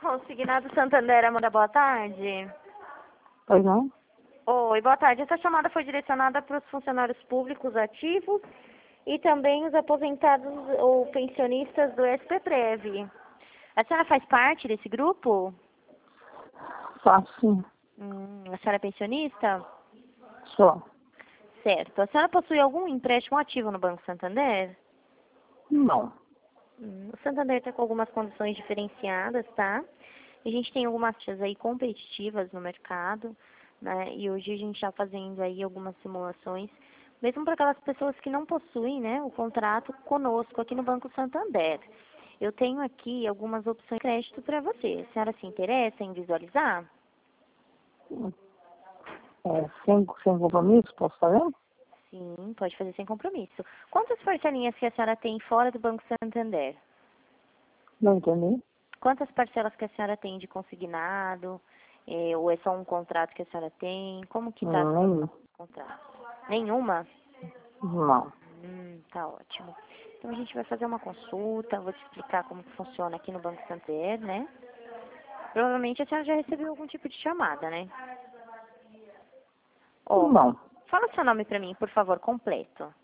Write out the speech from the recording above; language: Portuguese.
Consignado Santander, Amanda, boa tarde. Pois não? Oi, boa tarde. Essa chamada foi direcionada para os funcionários públicos ativos e também os aposentados ou pensionistas do SPPrev. A senhora faz parte desse grupo? Faço sim. A senhora é pensionista? Só. Certo. A senhora possui algum empréstimo ativo no Banco Santander? Não. O Santander está com algumas condições diferenciadas, tá? A gente tem algumas taxas aí competitivas no mercado, né? E hoje a gente está fazendo aí algumas simulações, mesmo para aquelas pessoas que não possuem, né, o contrato conosco aqui no Banco Santander. Eu tenho aqui algumas opções de crédito para você. A senhora se interessa em visualizar? Sem compromisso, posso fazer? Sim, pode fazer sem compromisso. Quantas parcelinhas que a senhora tem fora do Banco Santander? Não entendi. Quantas parcelas que a senhora tem de consignado? Ou é só um contrato que a senhora tem? Como que está Nem. o contrato? Nenhuma? Não. Tá ótimo. Então a gente vai fazer uma consulta, vou te explicar como que funciona aqui no Banco Santander, né? Provavelmente a senhora já recebeu algum tipo de chamada, né? Não. Fala seu nome para mim, por favor, completo.